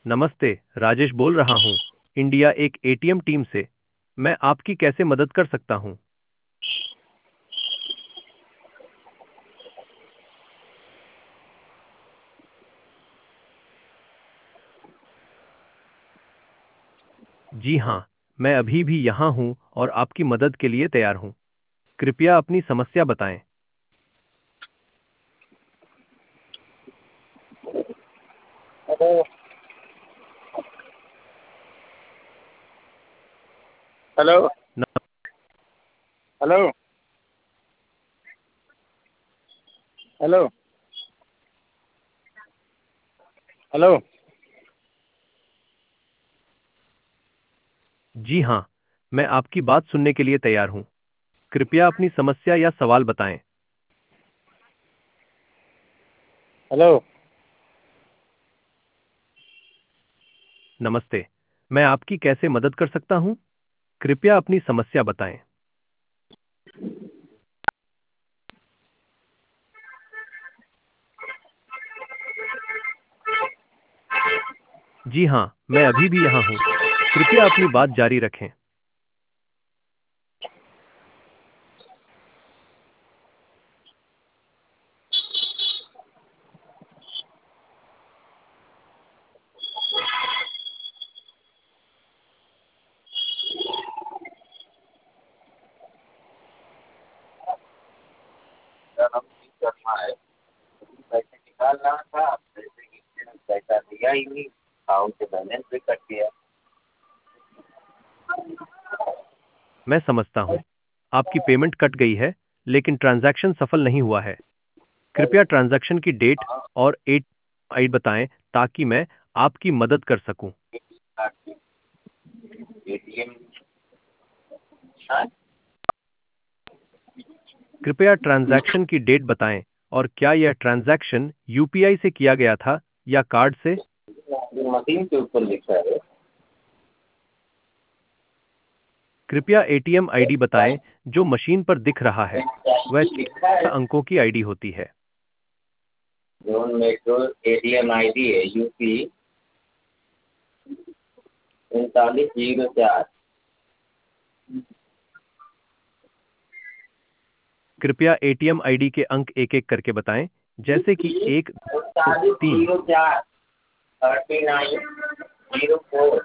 नमस्ते, राजेश बोल रहा हूँ, इंडिया एक एटीएम टीम से। मैं आपकी कैसे मदद कर सकता हूँ? जी हाँ, मैं अभी भी यहाँ हूँ और आपकी मदद के लिए तैयार हूँ। कृपया अपनी समस्या बताएं। हेलो। हेलो। न- हेलो। हेलो। हेलो। जी हाँ, मैं आपकी बात सुनने के लिए तैयार हूँ। कृपया अपनी समस्या या सवाल बताएं। हेलो। नमस्ते, मैं आपकी कैसे मदद कर सकता हूँ? कृपया अपनी समस्या बताएं। जी हाँ, मैं अभी भी यहाँ हूँ। कृपया अपनी बात जारी रखें। मेरा नाम जी शर्मा है। पैसे निकाल रहा था, पैसे किसी ने पैसा दिया ही नहीं। अकाउंट से बैलेंस भी कट गया। मैं समझता हूँ। आपकी पेमेंट कट गई है, लेकिन ट्रांजैक्शन सफल नहीं हुआ है। कृपया ट्रांजैक्शन की डेट और एट आई बताएं ताकि मैं आपकी मदद कर सकूं। एटीएम। हाँ। कृपया ट्रांजैक्शन की डेट बताएं और क्या यह ट्रांजैक्शन यूपीआई से किया गया था या कार्ड से? मशीन के ऊपर लिखा है। कृपया एटीएम आईडी बताएं जो मशीन पर दिख रहा है। वह लिखा है। 4 अंकों की आईडी होती है। जोन मेट्रो एटीएम आईडी है यूपी 3904। कृपया एटीएम आईडी के अंक एक एक करके बताएं, जैसे कि यूपी एक, दो, उनतालीस तीन। जीरो चार 3904।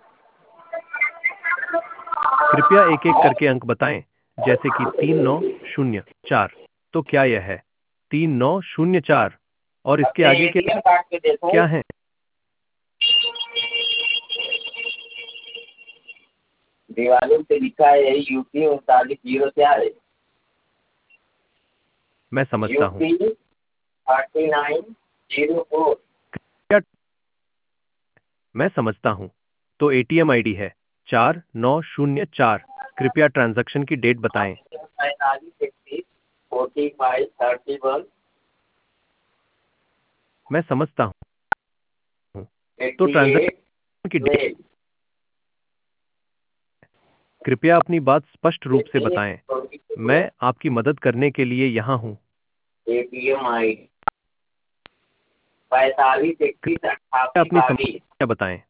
कृपया एक एक करके अंक बताएं, जैसे कि 3904। तो क्या यह है 3904? और इसके अपने आगे के एटीएम कार्ड पे देखो। क्या है? दिवाली पे लिखा है यूपी 3904 है। मैं समझता हूँ। यूपी 3904। क्या मैं समझता हूँ। तो एटीएम आईडी है 4904। कृपया ट्रांजैक्शन की डेट बताएं। 45 45 31 मैं समझता हूँ। तो 88 ट्रांजैक्शन की डेट, 12। कृपया अपनी बात स्पष्ट रूप से बताएं। मैं आपकी मदद करने के लिए यहाँ हूँ। एटीएम आई 45 31 कृपया 88 अपनी 22। समस्या बताएं।